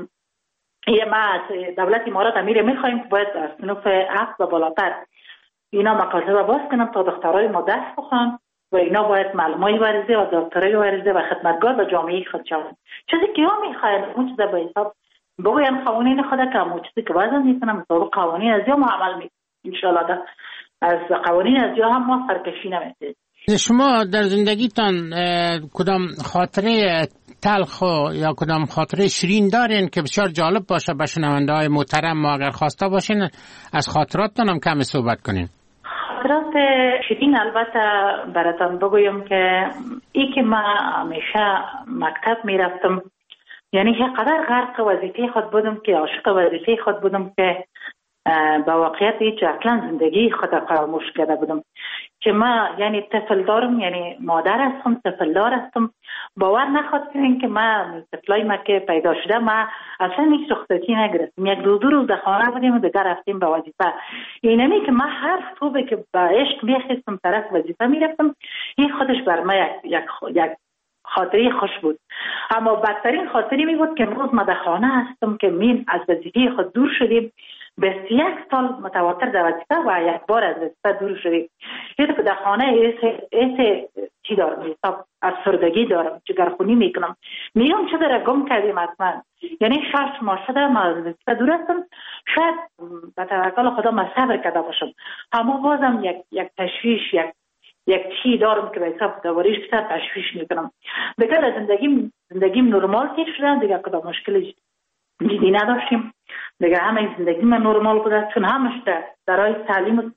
یه ما دولت امارات امیر میخوایم که باید از صنف عقل و بالاتر اینا مکاتب باز کنم تا دکترای ما درس بخونن و اینا باید معلمای ورزه و دکترای ورزه و خدمتگار به جامعه خود شون. چیزی که ها میخواین اون چیزا به حساب بگوین قوانین خود که همون چیزی که وضع میکنم مطابق قوانین از یا ما عمل میکنم انشاءالله. از قوانین از یا هم ما سرکشی نمیکنیم. شما در زندگیتان کدام خاطره تلخ یا کدام خاطره شیرین دارین که بسیار جالب باشه به شنونده های محترم؟ ما اگر خواسته باشین از خاطراتتان هم کمی صحبت کنین. خاطرات شیرین البته براتون بگویم که ای که ما همیشه مکتب میرفتم، یعنی چقدر غرق وظیفه خود بودم که عاشق وظیفه خود بودم که با واقعیت هیچ اصلا زندگی خود فراموش کرده بودم. که ما یعنی طفل دارم، یعنی مادر هستم، طفل دار هستم. باور نخواهد کنین که من طفلای ما که پیدا شده ما اصلا هیچ رخصتی نگرفتیم. یک دو روز در خانه بودیم و دیگر رفتیم به وظیفه. اینمی که من هر صبح که به عشق میخواستم طرف وظیفه میرفتم، این خودش بر من یک خاطری خوش بود. اما بدترین خاطری می بود که امروز ما در خانه هستم که من از وظیفه خود دور شدیم، 21 سال متواتر در وظیفه و یک بار از وظیفه دور شدیم. یه که در خانه ایسه چی دارم، افسردگی دارم، جگرخونی میکنم، میگم چه داره گم کردیم حتما. یعنی 6 ماه شده ما از وظیفه دور هستم، شاید به توکل خدا ما صبر کرده باشم، اما بازم یک تشویش، یک چی دارم که به حساب دوباره تشویش میکنم. دیگه زندگیم نرمال تیر شده، دیگه کدام مشکل جدی نداشتیم، دیگه همه زندگی من نرمال بوده، چون همش درای تعلیم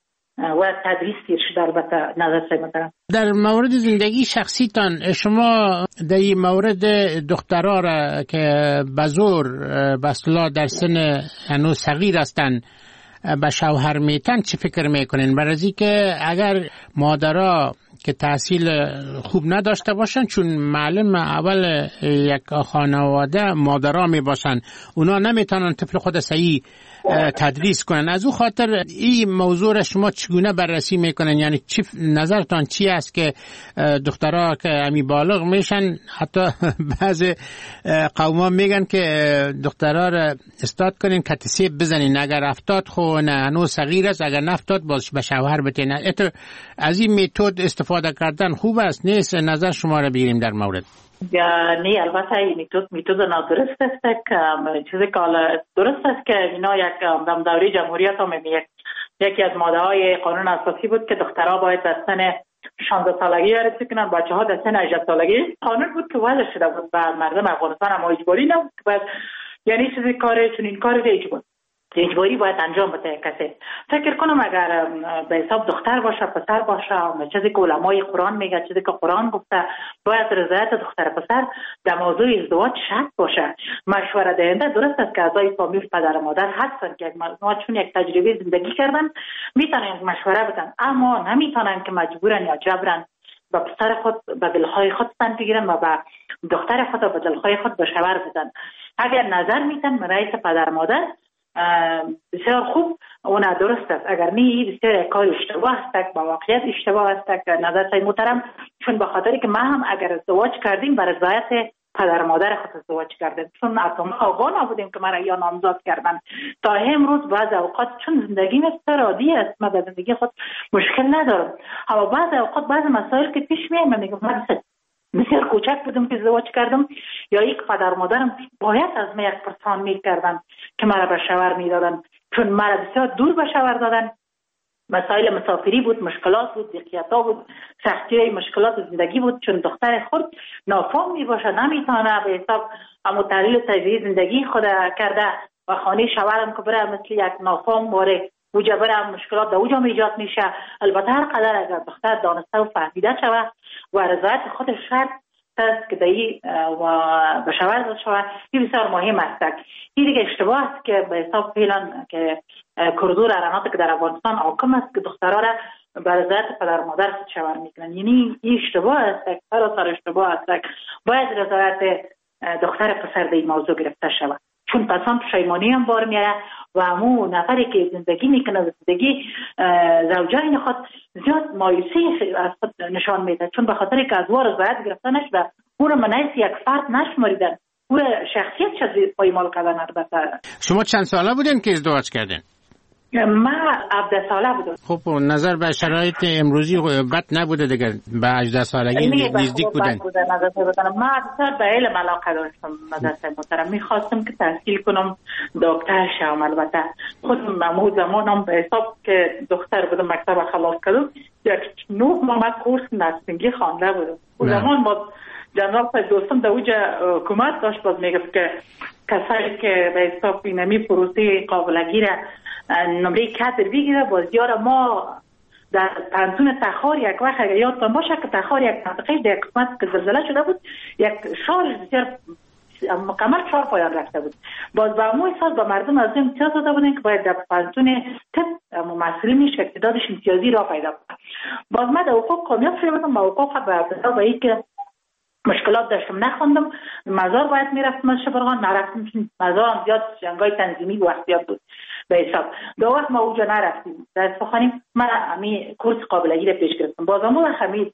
و تدریس تیر شده. البته نظر مثلا در مورد زندگی شخصیتان، شما در این مورد دخترها را که بزرگ بسلا در سن هنوز صغیر هستند به شوهر میتن چی فکر میکنین؟ برای که اگر مادرها که تحصیل خوب نداشته باشن، چون معلم اول یک خانواده مادرها میباشن، اونا نمیتونن طفل خود صحیح تدریس کنن. از او خاطر این موضوع را شما چگونه بررسی میکنن؟ یعنی چی نظرتان چی است که دخترها که امی بالغ میشن، حتی بعض قوما میگن که دخترها را استاد کنین کتسیب بزنین، اگر افتاد خو نه هنوز صغیر است، اگر نفتاد باز به شوهر بتین. از این میتود استفاده کردن خوب است نیست؟ نظر شما را بگیریم در مورد. نه البته این میتود نادرست است. چیزی که درست است که اینا یک دوره جمهوریت هم یکی از ماده های قانون اساسی بود که دخترها باید در سن 16 سالگی رسیدگی کنن، بچه ها در سن 18 سالگی. قانون بود که وضع شده بود بر مردم افغانستان، اما اجباری نبود که باید، یعنی چیزی کار چون این کار اجباری باید انجام بده کسی. فکر کنم اگر به حساب دختر باشه پسر باشه، چیزی که علمای قرآن میگه، چیزی که قرآن گفته، باید رضایت دختر پسر در موضوع ازدواج شرط باشه. مشوره دهنده درست است که اعضای فامیل پدر مادر هستن که ما چون یک تجربه زندگی کردن میتونن مشوره بدن، اما نمیتونن که مجبورن یا جبرن با پسر خود به دلخواه خود سن بگیرن و با دختر خود به دلخواه خود به شوهر بدن. اگر نظر میتن رئیس پدر مادر بسیار خوب و درست است، اگر نه بسیار کار اشتباه است، با واقعیت اشتباه است. نظر سای محترم، چون به خاطری که ما هم اگر ازدواج کردیم بر رضایت پدر مادر خود ازدواج کردیم، چون اصلا آگاه نبودیم که مرا یا نامزاد کردن. تا امروز بعض اوقات چون زندگی بسیار عادی است، من در زندگی خود مشکل ندارم، اما بعض اوقات بعض مسائل که پیش میاد من میگم بسیار کوچک بودم که ازدواج کردم، یا یک پدر مادرم باید از من یک پرسان میکردن که مرا به شوهر میدادن، چون مرا بسیار دور به شوهر دادن. مسائل مسافری بود، مشکلات بود، ضیقیت‌ها بود، سختی مشکلات زندگی بود، چون دختر خود نافهم میباشه، نمیتونه به حساب اما تحلیل تجربه زندگی خود کرده و خانه شوهرم که بره مثل یک نافهم باره اوجا بره، مشکلات در اوجا ایجاد میشه. البته هر قدر اگر دختر دانسته و فهمیده شود و رضایت خودش شرط است که دایی و به شوهر داد شود، این بسیار مهم است. این دیگه اشتباه است که به حساب فعلا که کردور ارانات که در افغانستان حاکم است که دخترها را به رضایت پدر مادر خود شوهر میکنن. یعنی این اشتباه است، سراسر اشتباه است. باید رضایت دختر پسر در این موضوع گرفته شود، چون پسان پشیمانی هم بار میاره و همو نفری که زندگی میکنه زندگی زوجین خود زیاد مایوسی از خود نشان میده، چون به خاطر که از وار رضایت گرفته نشده، او را منعیس یک فرد نشماریدن، او شخصیت شد پایمال کردن. البته شما چند ساله بودین که ازدواج کردین؟ من 17 ساله بودم. خب نظر به شرایط امروزی بد نبوده دیگه، به 18 سالگی نزدیک بودن. من اکثر به علم علاقه داشتم. مدرسه محترم میخواستم که تحصیل کنم، دکتر شوم. البته خودم همون زمانم به حساب که دختر بودم مکتب خلاص کردم، یک 9 ماه کورس نرسینگی خوانده بودم. اون زمان با جناب دوستم در اوج حکومت داشت باز میگفت که کسایی که به حساب اینمی پروسه قابلگی را نمره کادر بگیره. بازیار ما در پانتون تخار یک وقت اگر یادتان باشه که تخار یک منطقه در قسمت که زلزله شده بود، یک شار بسیار مکمل 4 پایان رفته بود. باز با همون احساس با مردم از امتیاز داده بودن که باید در پانتون مسئولینش اقتدارش امتیازی را پیدا کنه. باز من در حقوق کامیاب شدم. با حقوق به اینکه مشکلات داشتم نخوندم، مزار باید میرفتم از شبرغان، نرفتم مزار، زیاد جنگای تنظیمی و احتیاط بود به حساب. دو وقت ما اونجا نرفتیم در اصفهان. من همی کورس قابلگی را پیش گرفتم. بازم اون وقت همی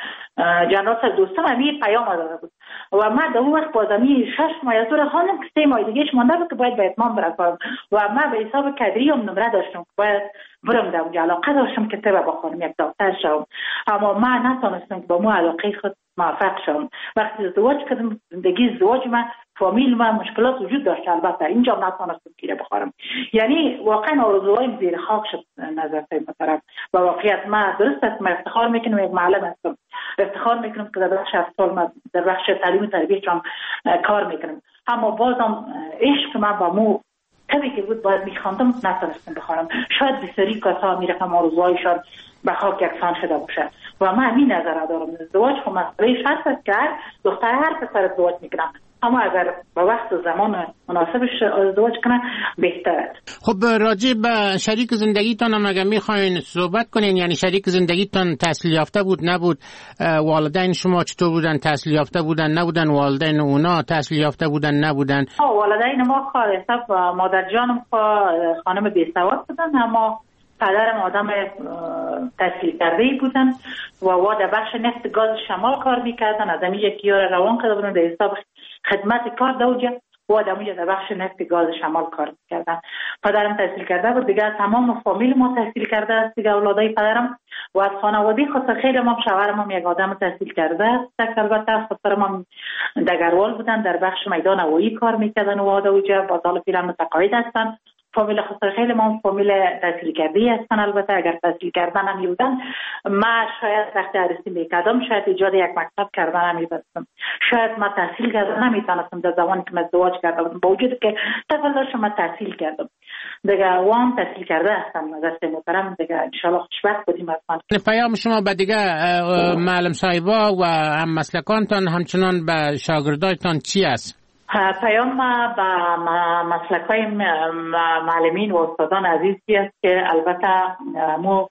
جنرال صاحب دوستم همی پیام داده بود و من در اون وقت بازمی 6 ماه از دور خواندم که 3 ماه دیگهش مانده بود که باید به اتمام برسم و من به حساب کدری هم نمره داشتم که باید برم در اونجا. علاقه داشتم که طب بخونم، یک دکتر شوم، اما من نتونستم که با مو علاقه خود موفق شوم. وقتی ازدواج کردم، زندگی ازدواج من، فامیل من مشکلات وجود داشت. البته اینجا نتونستم گیره بخورم. یعنی واقعا آرزوهایم زیر خاک شد نظر محترم. و واقعیت من درست است، من افتخار میکنم یک معلم هستم، افتخار میکنم که در بخش افسال من در بخش تعلیم و تربیت کار میکنم، اما بازم عشق من با مو طبی که بود باید میخواندم نتونستم بخوانم. شاید بسیاری کسا میرفتم آرزوهایشان به خاک یکسان شده باشه و من همین نظر دارم. ازدواج خب مسئله شرط است که دختر هر پسر ازدواج میکنم، اما اگر با وقت و زمان مناسبش ازدواج کنن بهتر است. خب راجع به شریک زندگیتان هم اگر میخواین صحبت کنین، یعنی شریک زندگیتان تحصیل یافته بود نبود؟ والدین شما چطور بودن؟ تحصیل یافته بودن نبودن؟ والدین اونا تحصیل یافته بودن نبودن؟ والدین ما حساب مادر جانم خانم بی‌سواد بودن، اما پدرم آدم تحصیل کرده بودن و در بخش نفت گاز شمال کار میکردن. از همین یک یار روان کرده بودن در حساب خدمت کار دوجه و آدم در بخش نفت گاز شمال کار میکردن. پدرم تحصیل کرده بود، دیگه تمام فامیل ما تحصیل کرده است دیگه، اولادای پدرم. و از خانواده خود خیلی ما شوهرم هم یک آدم تحصیل کرده است. البته خودم هم دگروال بودن، در بخش میدان هوایی کار میکردن و آدوجه با سال پیرم متقاعد هستن. فامیل خود خیلی ما فامیل تحصیل کرده هستن. البته اگر تحصیل کردن هم بودن، ما شاید وقتی عروسی میکردم شاید ایجاد یک مکتب کردن هم میبستم، شاید ما تحصیل کردن نمیتونستم در زمانی که ازدواج کردم، با وجود که طفل داشتم ما تحصیل کردم دیگه. وام تحصیل کرده هستم دست محترم دیگه، ان شاء الله خوشبخت بودیم. اصلا پیام شما به دیگه معلم صاحبا و هم مسلکانتان همچنان به شاگردایتان چی است؟ پیام به مسلکای معلمین و استادان عزیزی است که البته مو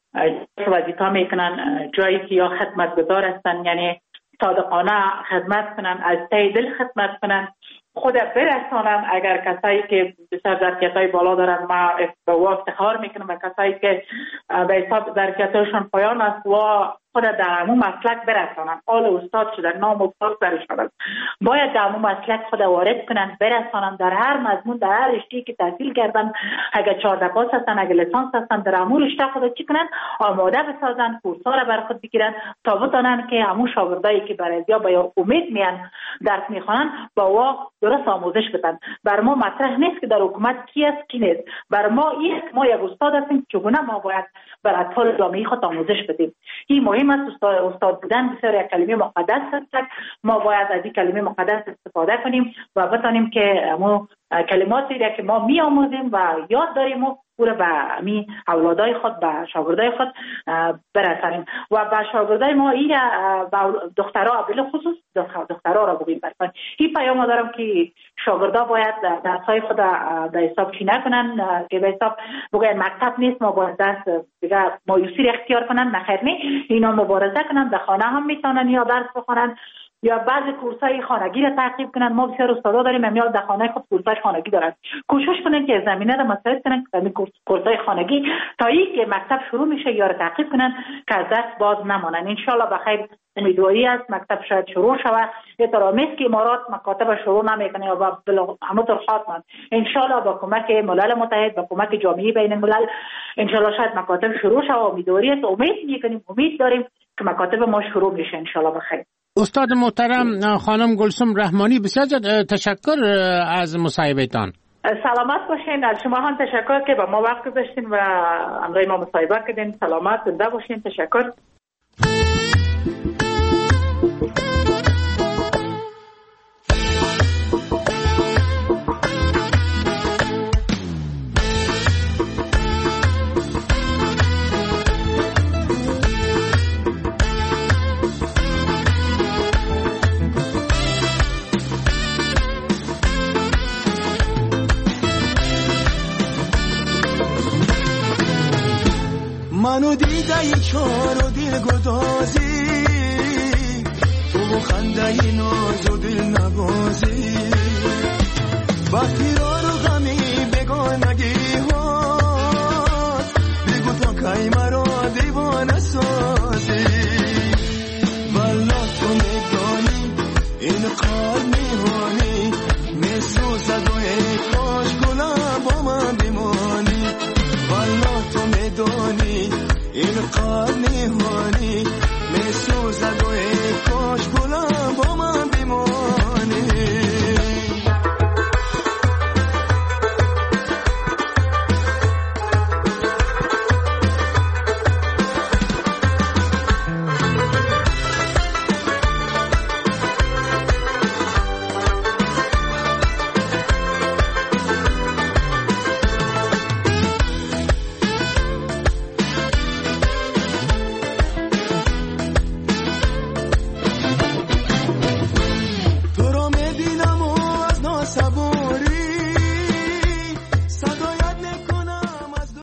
وظیفه میکنن جایی که یا خدمتگزار هستن، یعنی صادقانه خدمت کنن، از ته دل خدمت کنن، خود برسانن. اگر کسایی که بسیار ظرفیت‌های بالا دارن ما به افتخار میکنم، و کسایی که به حساب ظرفیت‌هاشون پایان است و خود در همون مسلک برسانن. حال استاد شدن، نام استاد برشدن، باید در همون مسلک خود وارد کنن، برسانن در هر مضمون، در هر رشته‌ای که تحصیل کردن. اگر 14 پاس هستن، اگر لیسانس هستن، در همون رشته خود چی کنن؟ آماده بسازن، کورس‌ها را بر خود بگیرن تا بتونن که همون شاگردایی که برای با امید میان درس میخوانن با وا درست آموزش بدن. بر ما مطرح نیست که در حکومت کی است کی نیست. بر ما این ما یک استاد هستیم، چگونه ما باید بر اطفال جامعه خود آموزش بدیم. این مهم است. استاد بودن بسیار یک کلمه مقدس است. ما باید از این کلمه مقدس استفاده کنیم و بتانیم که ما کلماتی را که ما می آموزیم و یاد داریم و او را به همین اولادای خود، به شاگردای خود برسانیم. و به شاگردای ما این به دخترها به خصوص دخترها را بگیم برسان. این پیام دارم که شاگردا باید درسای خود به حساب چی نکنن که به حساب بگن مکتب نیست ما باید درس دیگه مایوسی اختیار کنن. نخیر نه، اینا مبارزه کنن، در خانه هم میتونن یا درس بخونن یا بعضی کورسای خانگی را تعقیب کنن. ما بسیار استادا داریم میاد در خانه خود کورسای خانگی دارن. کوشش کنن که زمینه را مساعد کنن که کورسای خانگی تا اینکه مکتب شروع میشه یا را تعقیب کنن که از درس باز نمانن. ان شاء الله بخیر امیدواری است مکتب شاید شروع شود. احترامی که امارات مکاتب شروع نمیکنه یا با همونطور خاطر ان شاء الله با کمک ملل متحد، با کمک جامعه بین الملل ان شاء الله شاید مکاتب شروع شود. امیدواری است، امید میکنیم، امید داریم که مکاتب ما شروع میشه ان شاء الله بخیر. استاد محترم خانم گلسم رحمانی، بسیار تشکر از مصاحبهتان. سلامت باشین. از شما هم تشکر که با ما وقت گذاشتین و امروز ما مصاحبه کردین. سلامت زنده باشین. تشکر. منو دیده چار و دل گدازی تو خنده ناز و دل نوازی وقتی رو غمی بگانگی هات بگو تا کی مرا دیوانه سازی والله تو میدانی این قلب میهانی میسوزد و ای کاش گلم با من بمانی والله تو میدانی این قلب میهانی میسوزد و ای